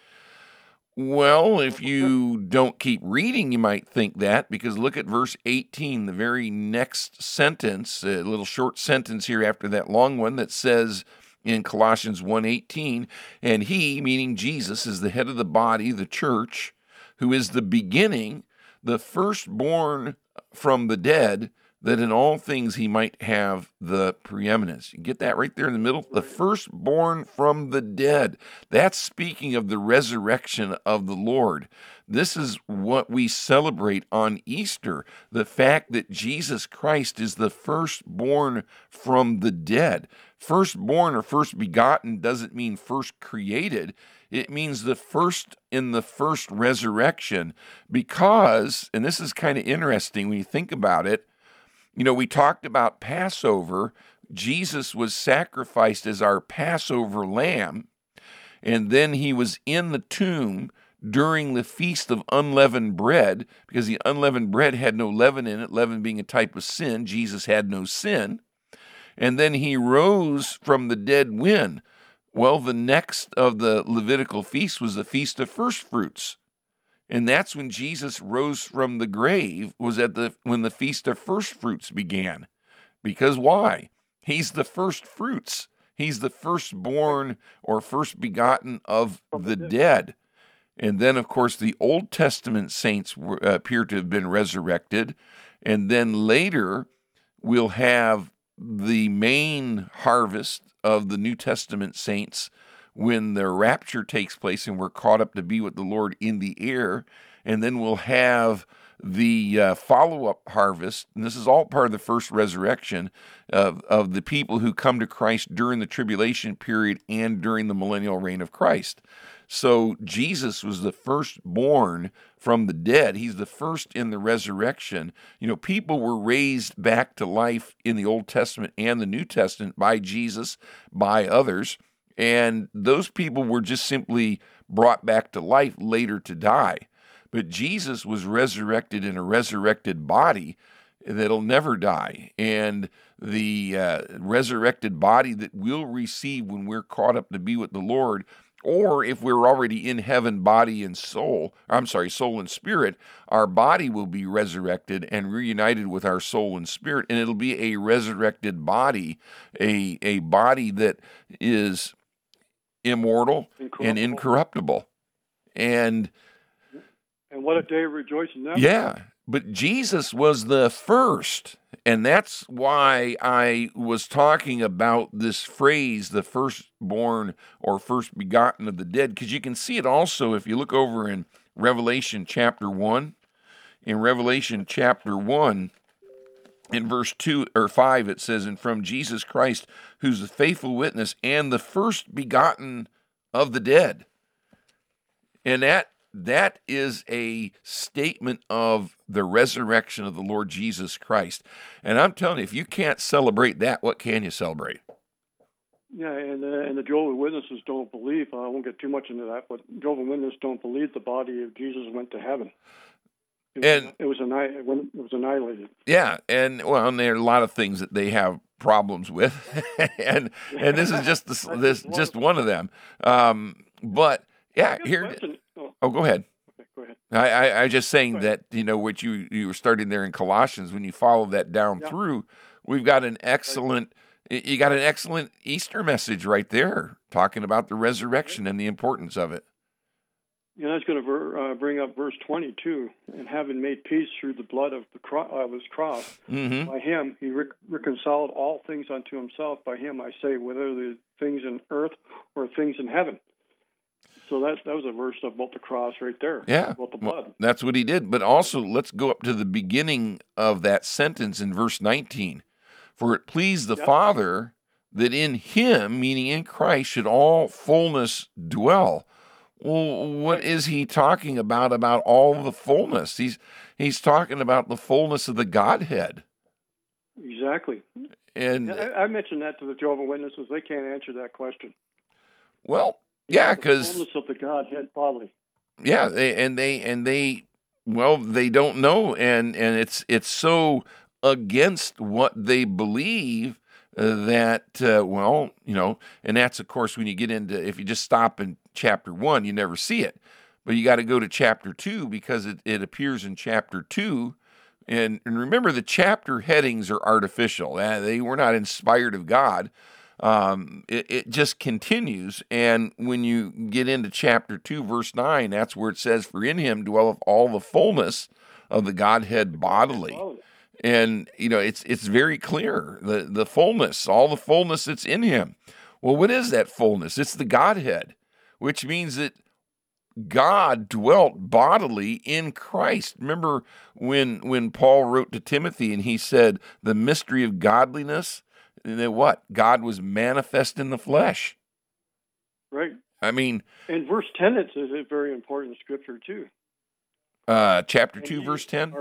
Well, if you don't keep reading, you might think that, because look at verse 18, the very next sentence, a little short sentence here after that long one that says in Colossians 1:18, and he, meaning Jesus, is the head of the body, the church, who is the beginning, the firstborn from the dead, that in all things he might have the preeminence. You get that right there in the middle? The firstborn from the dead. That's speaking of the resurrection of the Lord. This is what we celebrate on Easter, the fact that Jesus Christ is the firstborn from the dead. Firstborn or first begotten doesn't mean first created. It means the first in the first resurrection, because, and this is kind of interesting when you think about it, you know, we talked about Passover. Jesus was sacrificed as our Passover lamb, and then he was in the tomb during the Feast of Unleavened Bread, because the unleavened bread had no leaven in it, leaven being a type of sin. Jesus had no sin. And then he rose from the dead when? Well, the next of the Levitical feast was the Feast of First Fruits. And that's when Jesus rose from the grave, was when the Feast of First Fruits began. Because why? He's the first fruits. He's the firstborn or first begotten of the dead. And then, of course, the Old Testament saints appear to have been resurrected. And then later, we'll have the main harvest of the New Testament saints when the rapture takes place and we're caught up to be with the Lord in the air. And then we'll have the follow-up harvest, and this is all part of the first resurrection of the people who come to Christ during the tribulation period and during the millennial reign of Christ. So Jesus was the firstborn from the dead. He's the first in the resurrection. You know, people were raised back to life in the Old Testament and the New Testament by Jesus, by others. And those people were just simply brought back to life later to die. But Jesus was resurrected in a resurrected body that'll never die. And the resurrected body that we'll receive when we're caught up to be with the Lord Or if we're already in heaven, body and soul, soul and spirit, our body will be resurrected and reunited with our soul and spirit, and it'll be a resurrected body, a body that is immortal and incorruptible. And what a day of rejoicing that. Yeah, but Jesus was the first. And that's why I was talking about this phrase, the firstborn or first begotten of the dead, because you can see it also if you look over in Revelation chapter 1. In Revelation chapter 1, in verse 2 or 5, it says, "And from Jesus Christ, who's the faithful witness and the first begotten of the dead." And that is a statement of the resurrection of the Lord Jesus Christ. And I'm telling you, if you can't celebrate that, what can you celebrate? Yeah, and the Jehovah's Witnesses don't believe, I won't get too much into that, but Jehovah's Witnesses don't believe the body of Jesus went to heaven. It was annihilated. Yeah, and there are a lot of things that they have problems with, and this is just one of them. But yeah, here. Oh, go ahead. Okay, go ahead. I was just saying that, what you were starting there in Colossians, when you follow that down through, we've got an excellent, you got an excellent Easter message right there, talking about the resurrection and the importance of it. I was going to bring up verse 22, and having made peace through the blood of his cross, by him he reconciled all things unto himself. By him I say, whether the things in earth or things in heaven. So that was a verse about the cross right there. Yeah, about the blood. Well, that's what he did. But also, let's go up to the beginning of that sentence in verse 19. For it pleased the Father that in him, meaning in Christ, should all fullness dwell. Well, what is he talking about all the fullness? He's talking about the fullness of the Godhead. Exactly. And I mentioned that to the Jehovah's Witnesses. They can't answer that question. Well, yeah, because the fullness of the Godhead bodily. Yeah, they don't know, and it's so against what they believe that and that's of course when you get into, if you just stop in chapter 1, you never see it, but you got to go to chapter 2 because it appears in chapter 2, and remember the chapter headings are artificial; they were not inspired of God. It just continues, and when you get into chapter 2, verse 9, that's where it says, "For in him dwelleth all the fullness of the Godhead bodily." And it's very clear, the fullness, all the fullness that's in him. Well, what is that fullness? It's the Godhead, which means that God dwelt bodily in Christ. Remember when Paul wrote to Timothy and he said, the mystery of godliness, and then what? God was manifest in the flesh. Right. I mean, in verse 10, it's a very important scripture too. Chapter 2, verse 10.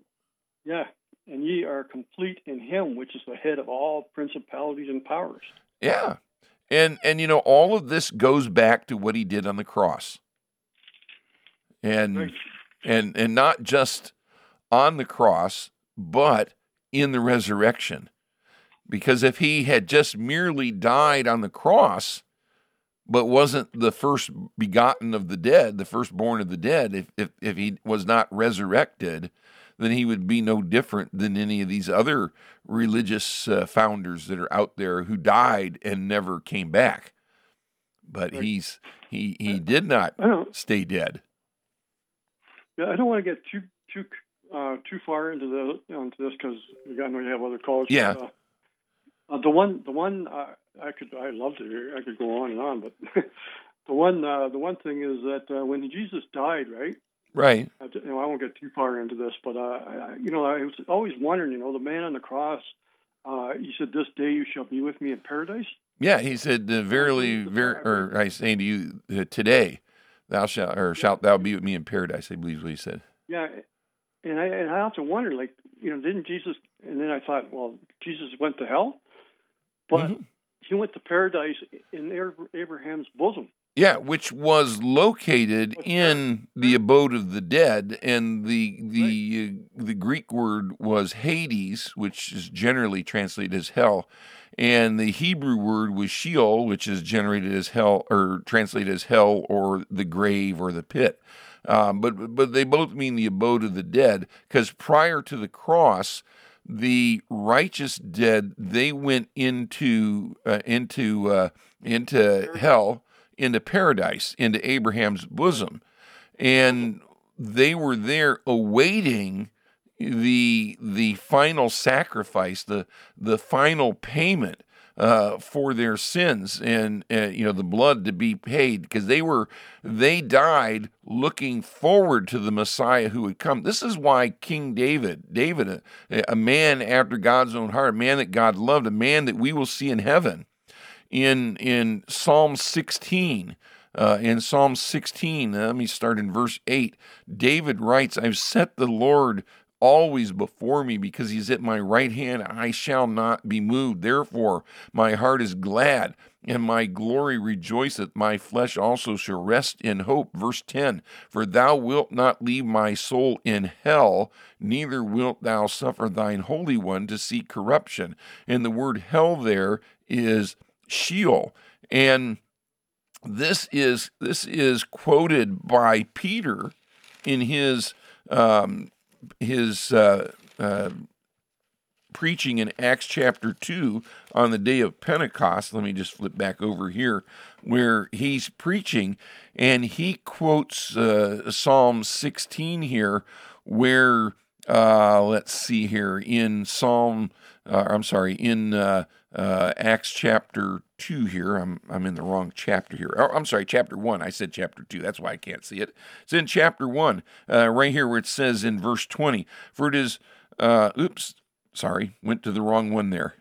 And ye are complete in him, which is the head of all principalities and powers. Yeah, and all of this goes back to what he did on the cross, and right. and not just on the cross, but in the resurrection. Because if he had just merely died on the cross, but wasn't the first begotten of the dead, the firstborn of the dead, if he was not resurrected, then he would be no different than any of these other religious founders that are out there who died and never came back. But right. he did not stay dead. Yeah, I don't want to get too far into this because I know you have other callers. Yeah. The one I could go on and on, but the one thing is that when Jesus died, right? Right. I won't get too far into this, but I was always wondering, the man on the cross, he said, "This day you shall be with me in paradise." Yeah, he said, "Verily, or I say to you, today, shalt thou be with me in paradise." I believe is what he said. Yeah, and I often wondered, didn't Jesus? And then I thought, well, Jesus went to hell, but he went to paradise in Abraham's bosom. Yeah, which was located in the abode of the dead, and the Greek word was Hades, which is generally translated as hell, and the Hebrew word was Sheol, which is generated as hell or translated as hell or the grave or the pit. But they both mean the abode of the dead, because prior to the cross, the righteous dead, they went into hell, into paradise, into Abraham's bosom, and they were there awaiting the final sacrifice, the final payment for their sins, and the blood to be paid, because they died looking forward to the Messiah who would come. This is why King David, a man after God's own heart, a man that God loved, a man that we will see in heaven, in Psalm 16. Let me start in verse 8. David writes, "I've set the Lord always before me, because he's at my right hand, I shall not be moved. Therefore my heart is glad, and my glory rejoiceth. My flesh also shall rest in hope." Verse 10, "For thou wilt not leave my soul in hell, neither wilt thou suffer thine Holy One to see corruption." And the word hell there is Sheol. And this is quoted by Peter in his preaching in Acts chapter 2 on the day of Pentecost. Let me just flip back over here, where he's preaching, and he quotes Psalm 16 here, where let's see here, in Acts chapter 2 here. I'm in the wrong chapter here. Oh, I'm sorry, chapter 1. I said chapter 2. That's why I can't see it. It's in chapter 1, right here where it says in verse 20, "For it is," went to the wrong one there.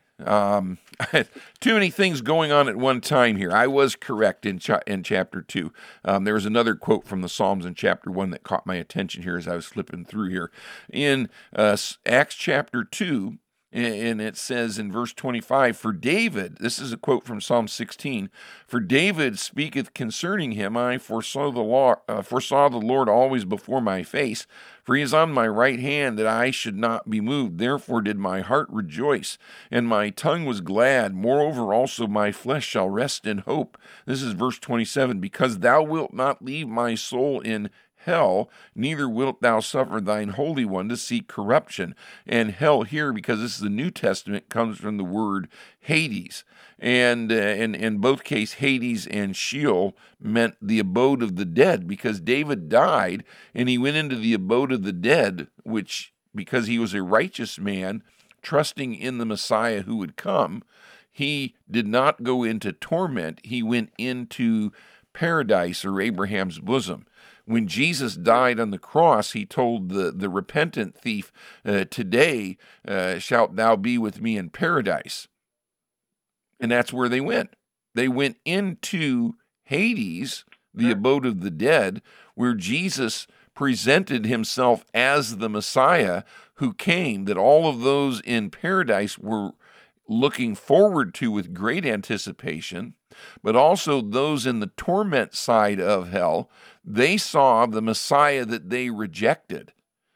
Too many things going on at one time here. I was correct in chapter 2. There was another quote from the Psalms in chapter 1 that caught my attention here as I was flipping through here. In Acts chapter 2, and it says in verse 25, "For David," this is a quote from Psalm 16, "For David speaketh concerning him, I foresaw the Lord always before my face, for he is on my right hand, that I should not be moved. Therefore did my heart rejoice, and my tongue was glad. Moreover also my flesh shall rest in hope." This is verse 27, "Because thou wilt not leave my soul in hell, neither wilt thou suffer thine Holy One to see corruption." And hell here, because this is the New Testament, comes from the word Hades. And in both cases, Hades and Sheol meant the abode of the dead, because David died and he went into the abode of the dead, which, because he was a righteous man, trusting in the Messiah who would come, he did not go into torment. He went into paradise, or Abraham's bosom. When Jesus died on the cross, he told the repentant thief, "Today shalt thou be with me in paradise." And that's where they went. They went into Hades, the abode of the dead, where Jesus presented himself as the Messiah who came, that all of those in paradise were looking forward to with great anticipation, but also those in the torment side of hell, they saw the Messiah that they rejected.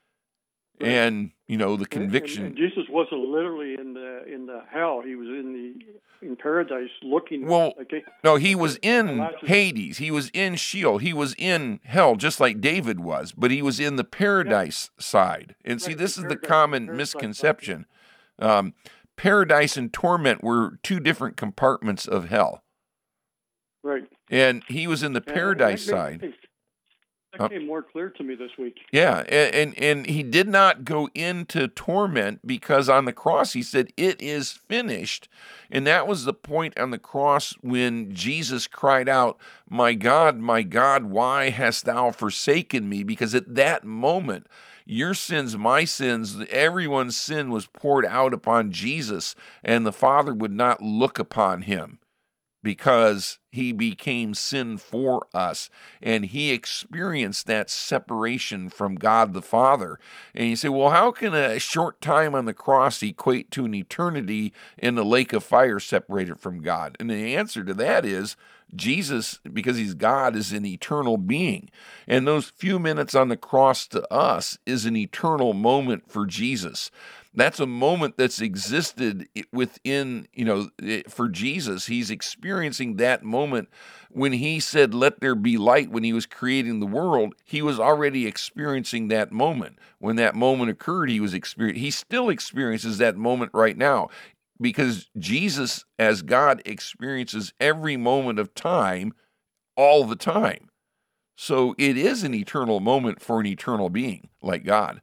And, the conviction. And Jesus wasn't literally in the hell. He was in paradise looking. Well, no, he was in Hades. He was in Sheol. He was in hell, just like David was, but he was in the paradise side. And see, this is the common misconception. Paradise and torment were two different compartments of hell. Right. And he was in the paradise side. That came more clear to me this week. Yeah, and he did not go into torment, because on the cross he said, "It is finished." And that was the point on the cross when Jesus cried out, my God, why hast thou forsaken me?" Because at that moment, your sins, my sins, everyone's sin was poured out upon Jesus, and the Father would not look upon him, because he became sin for us, and he experienced that separation from God the Father. And you say, well, how can a short time on the cross equate to an eternity in the lake of fire separated from God? And the answer to that is, Jesus, because he's God, is an eternal being. And those few minutes on the cross to us is an eternal moment for Jesus. That's a moment that's existed within, for Jesus. He's experiencing that moment when he said, "Let there be light," when he was creating the world. He was already experiencing that moment. When that moment occurred, he still experiences that moment right now, because Jesus, as God, experiences every moment of time all the time. So it is an eternal moment for an eternal being like God.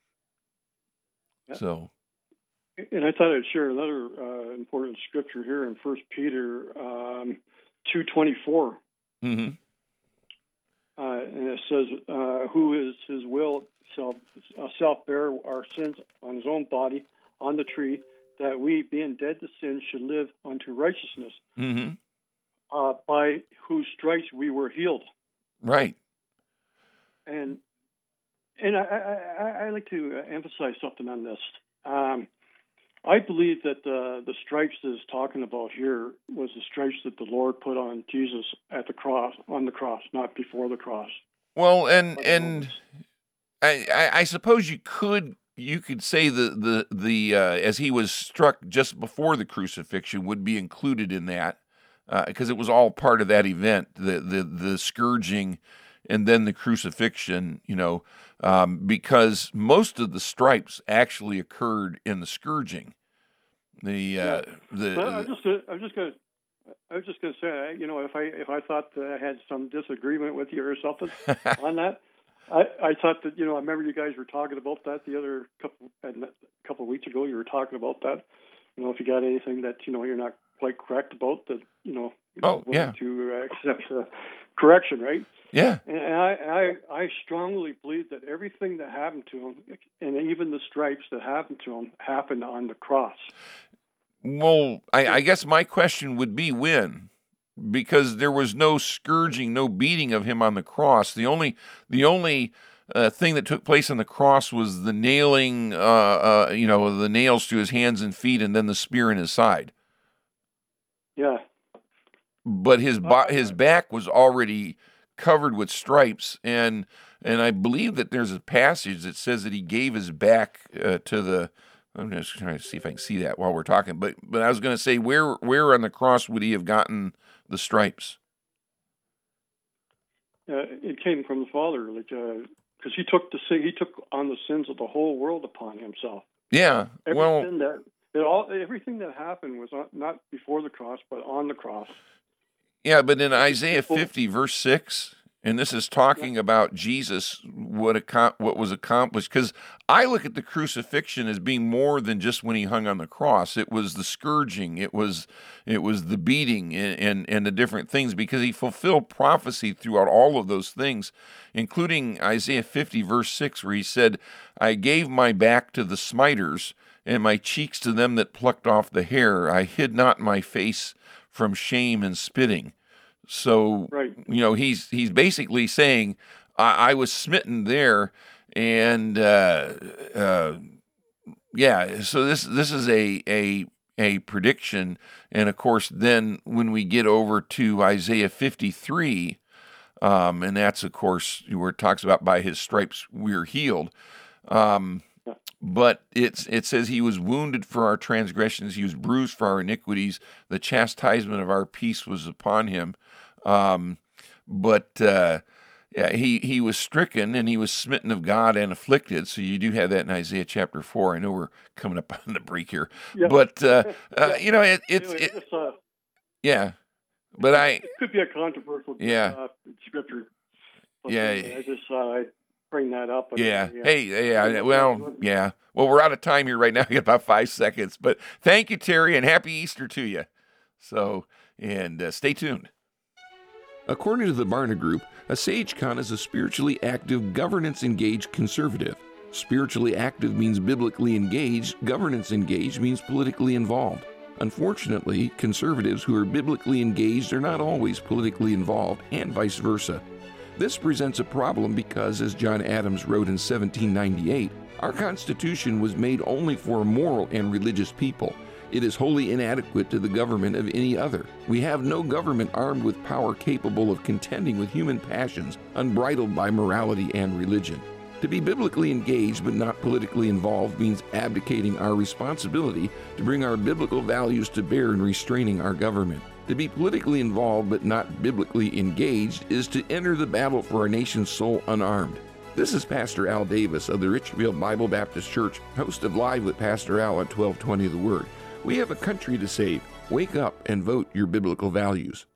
So, and I thought I'd share another important scripture here in 1 Peter 2:24, mm-hmm. And it says, "Who is his will self bear our sins on his own body on the tree, that we, being dead to sin, should live unto righteousness, mm-hmm. By whose stripes we were healed." Right. And I like to emphasize something on this. I believe that the stripes that is talking about here was the stripes that the Lord put on Jesus on the cross, not before the cross. Well, and I suppose you could say the as he was struck just before the crucifixion would be included in that, because it was all part of that event, the scourging and then the crucifixion, because most of the stripes actually occurred in the scourging. I was just going to say, if I thought that I had some disagreement with you or something on that, I thought that, I remember you guys were talking about that the other couple of weeks ago. You were talking about that. If you got anything that you're not quite correct about, that you're willing to accept correction, right? Yeah. And I strongly believe that everything that happened to him, and even the stripes that happened to him, happened on the cross. Well, I guess my question would be when, because there was no scourging, no beating of him on the cross. The only thing that took place on the cross was the nailing, the nails to his hands and feet, and then the spear in his side. Yeah. But his back was already covered with stripes, and I believe that there's a passage that says that he gave his back to the. I'm just trying to see if I can see that while we're talking. But I was going to say, where on the cross would he have gotten the stripes? It came from the Father, because he took on the sins of the whole world upon himself. Yeah. Everything that happened was not before the cross, but on the cross. Yeah, but in Isaiah 50, verse 6, and this is talking about Jesus, what was accomplished, because I look at the crucifixion as being more than just when he hung on the cross. It was the scourging, it was the beating and the different things, because he fulfilled prophecy throughout all of those things, including Isaiah 50, verse 6, where he said, "I gave my back to the smiters, and my cheeks to them that plucked off the hair. I hid not my face from shame and spitting." So, right. He's basically saying, I was smitten there, and so this is a prediction, and of course, then when we get over to Isaiah 53, and that's of course where it talks about by his stripes we're healed. But it says he was wounded for our transgressions, he was bruised for our iniquities, the chastisement of our peace was upon him. He was stricken and he was smitten of God and afflicted. So you do have that in Isaiah chapter 4. I know we're coming up on the break here, but yeah. But it could be a controversial scripture. I just bring that up. Well, we're out of time here right now. We got about 5 seconds, but thank you, Terry, and happy Easter to you. So, and stay tuned. According to the Barna Group, a SageCon is a spiritually active, governance-engaged conservative. Spiritually active means biblically engaged, governance engaged means politically involved. Unfortunately, conservatives who are biblically engaged are not always politically involved, and vice versa. This presents a problem because, as John Adams wrote in 1798, our Constitution was made only for moral and religious people. It is wholly inadequate to the government of any other. We have no government armed with power capable of contending with human passions, unbridled by morality and religion. To be biblically engaged but not politically involved means abdicating our responsibility to bring our biblical values to bear in restraining our government. To be politically involved but not biblically engaged is to enter the battle for our nation's soul unarmed. This is Pastor Al Davis of the Richfield Bible Baptist Church, host of Live with Pastor Al at 1220 The Word. We have a country to save. Wake up and vote your biblical values.